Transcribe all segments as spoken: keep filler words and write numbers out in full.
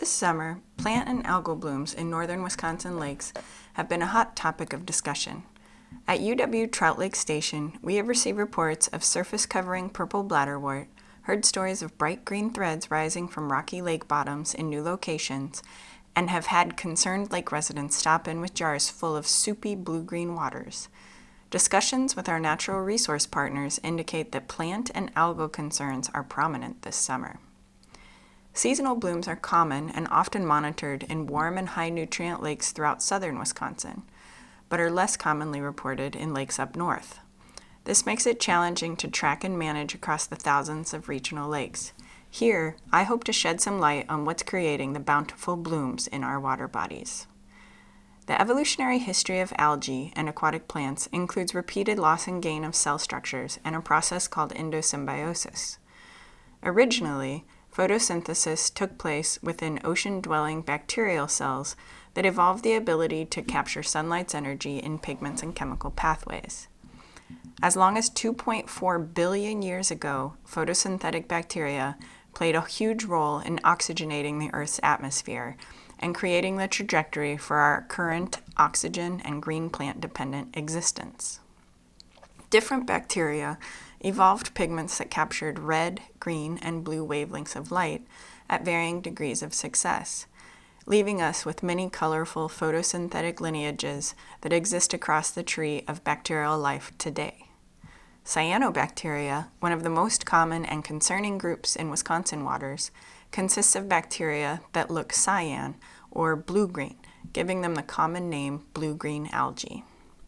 This summer, plant and algal blooms in northern Wisconsin lakes have been a hot topic of discussion. At U W Trout Lake Station, we have received reports of surface-covering purple bladderwort, heard stories of bright green threads rising from rocky lake bottoms in new locations, and have had concerned lake residents stop in with jars full of soupy blue-green waters. Discussions with our natural resource partners indicate that plant and algal concerns are prominent this summer. Seasonal blooms are common and often monitored in warm and high-nutrient lakes throughout southern Wisconsin, but are less commonly reported in lakes up north. This makes it challenging to track and manage across the thousands of regional lakes. Here, I hope to shed some light on what's creating the bountiful blooms in our water bodies. The evolutionary history of algae and aquatic plants includes repeated loss and gain of cell structures and a process called endosymbiosis. Originally, photosynthesis took place within ocean-dwelling bacterial cells that evolved the ability to capture sunlight's energy in pigments and chemical pathways. As long as two point four billion years ago, photosynthetic bacteria played a huge role in oxygenating the Earth's atmosphere and creating the trajectory for our current oxygen and green plant-dependent existence. Different bacteria evolved pigments that captured red, green, and blue wavelengths of light at varying degrees of success, leaving us with many colorful photosynthetic lineages that exist across the tree of bacterial life today. Cyanobacteria, one of the most common and concerning groups in Wisconsin waters, consists of bacteria that look cyan or blue-green, giving them the common name blue-green algae.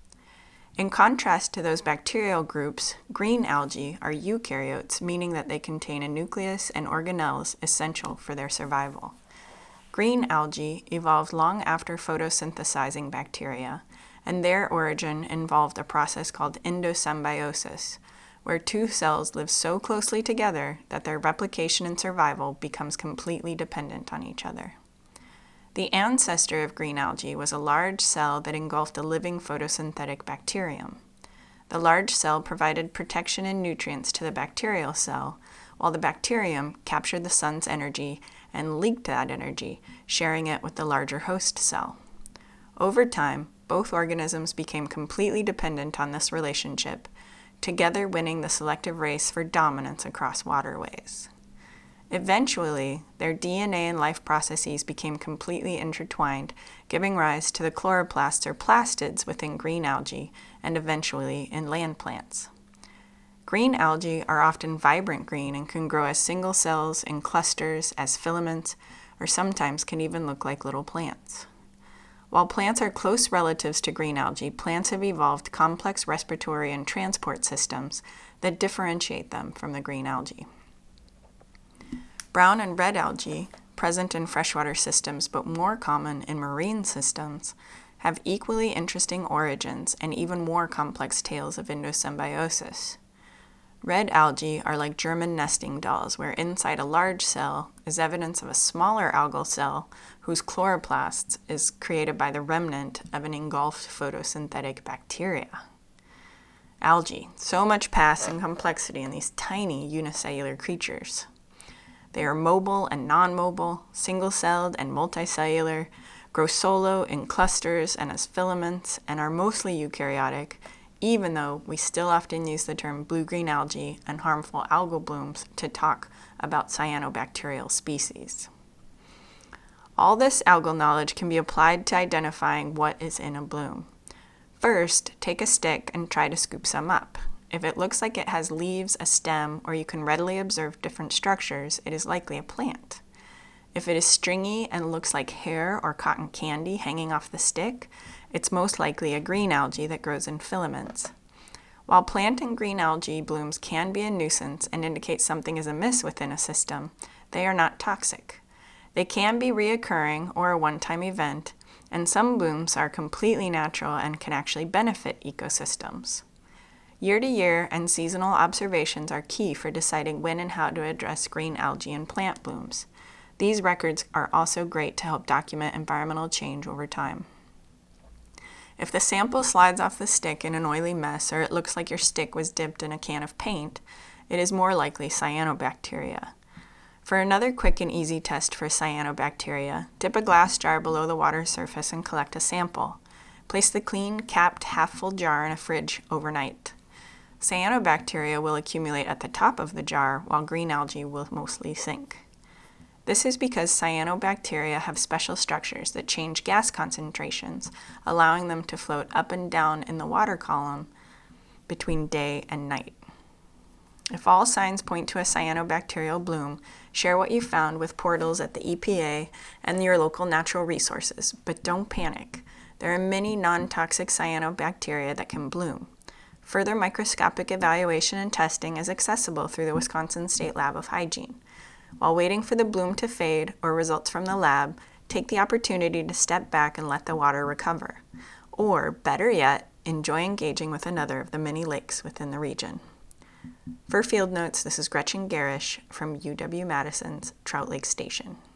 In contrast to those bacterial groups, green algae are eukaryotes, meaning that they contain a nucleus and organelles essential for their survival. Green algae evolved long after photosynthesizing bacteria, and their origin involved a process called endosymbiosis, where two cells live so closely together that their replication and survival becomes completely dependent on each other. The ancestor of green algae was a large cell that engulfed a living photosynthetic bacterium. The large cell provided protection and nutrients to the bacterial cell, while the bacterium captured the sun's energy and leaked that energy, sharing it with the larger host cell. Over time, both organisms became completely dependent on this relationship, together winning the selective race for dominance across waterways. Eventually, their D N A and life processes became completely intertwined, giving rise to the chloroplasts or plastids within green algae and eventually in land plants. Green algae are often vibrant green and can grow as single cells, in clusters, as filaments, or sometimes can even look like little plants. While plants are close relatives to green algae, plants have evolved complex respiratory and transport systems that differentiate them from the green algae. Brown and red algae, present in freshwater systems but more common in marine systems, have equally interesting origins and even more complex tales of endosymbiosis. Red algae are like German nesting dolls, where inside a large cell is evidence of a smaller algal cell whose chloroplasts is created by the remnant of an engulfed photosynthetic bacteria. Algae, so much past and complexity in these tiny unicellular creatures. They are mobile and non-mobile, single-celled and multicellular, grow solo in clusters and as filaments, and are mostly eukaryotic, even though we still often use the term blue-green algae and harmful algal blooms to talk about cyanobacterial species. All this algal knowledge can be applied to identifying what is in a bloom. First, take a stick and try to scoop some up. If it looks like it has leaves, a stem, or you can readily observe different structures, it is likely a plant. If it is stringy and looks like hair or cotton candy hanging off the stick, it's most likely a green algae that grows in filaments. While plant and green algae blooms can be a nuisance and indicate something is amiss within a system, they are not toxic. They can be reoccurring or a one-time event, and some blooms are completely natural and can actually benefit ecosystems. Year-to-year and seasonal observations are key for deciding when and how to address green algae and plant blooms. These records are also great to help document environmental change over time. If the sample slides off the stick in an oily mess, or it looks like your stick was dipped in a can of paint, it is more likely cyanobacteria. For another quick and easy test for cyanobacteria, dip a glass jar below the water surface and collect a sample. Place the clean, capped, half-full jar in a fridge overnight. Cyanobacteria will accumulate at the top of the jar, while green algae will mostly sink. This is because cyanobacteria have special structures that change gas concentrations, allowing them to float up and down in the water column between day and night. If all signs point to a cyanobacterial bloom, share what you found with portals at the E P A and your local natural resources, but don't panic. There are many non-toxic cyanobacteria that can bloom. Further microscopic evaluation and testing is accessible through the Wisconsin State Lab of Hygiene. While waiting for the bloom to fade or results from the lab, take the opportunity to step back and let the water recover. Or, better yet, enjoy engaging with another of the many lakes within the region. For Field Notes, this is Gretchen Garish from U W Madison's Trout Lake Station.